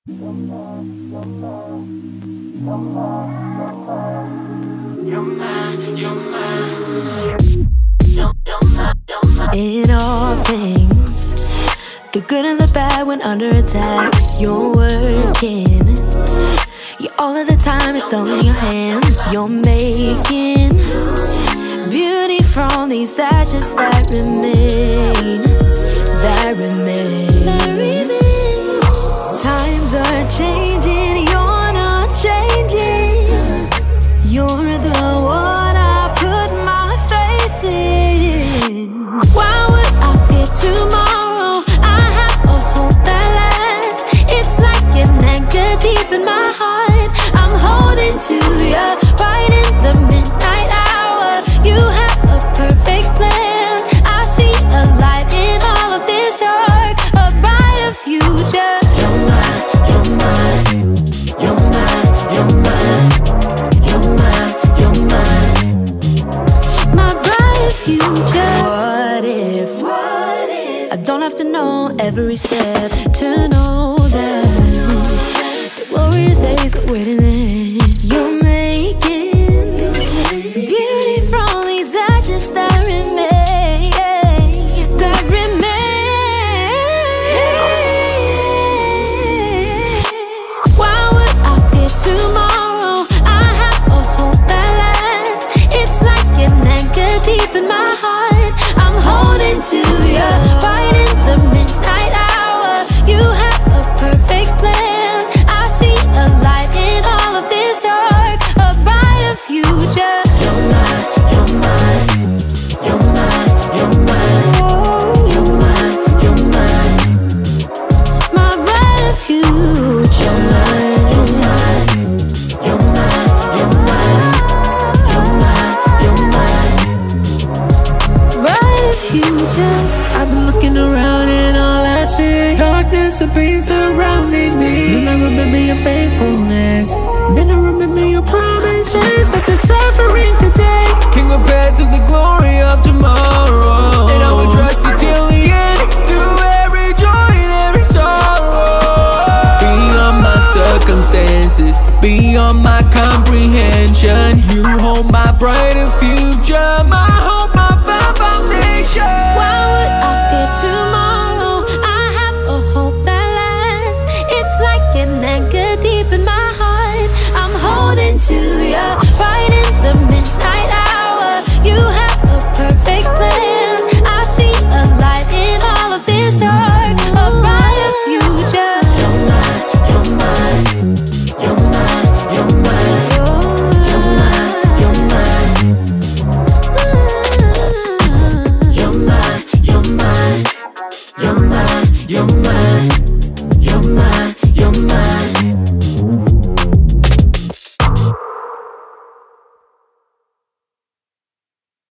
In all things, the good and the bad when under attack, you're working. Yeah, all of the time it's all in your hands. You're making beauty from these ashes that remain. That remain. Times are changing, you're not changing. You're the one I put my faith in. Why would I fear tomorrow? I have a hope that lasts. It's like an anchor deep in my heart. I'm holding to you right in the midnight hour. You have a perfect plan. I see a light in all of this dark, a brighter future. You're mine, you're mine, you're mine, you're mine, you're mine, you're mine. My brighter future. What if I don't have to know every step To know that the glorious days are waiting in. you're making beauty from these ashes that remain. That remain. Why would I fear tomorrow? I have a hope that lasts. It's like an anchor deep in my heart. I'm holding to you right in the midnight hour. You have a perfect plan. I see a light in all of this dark, a brighter future. You're mine, you're mine, you're mine, you're mine, you're mine, you're mine. My brighter future. You're mine, you're mine, you're mine, you're mine, you're mine, you're mine. Brighter future. I've been looking around and all I see darkness and pain surrounding me. Then I remember your faithfulness. Then I remember your promises that the suffering today can compare to the glory of tomorrow. And I will trust you till the end, through every joy and every sorrow. Beyond my circumstances, beyond my comprehension, you hold my brighter future, my hope, my firm foundation. Why would I fear tomorrow? I have a hope that lasts. It's like an anchor deep in my heart. I'm holding to you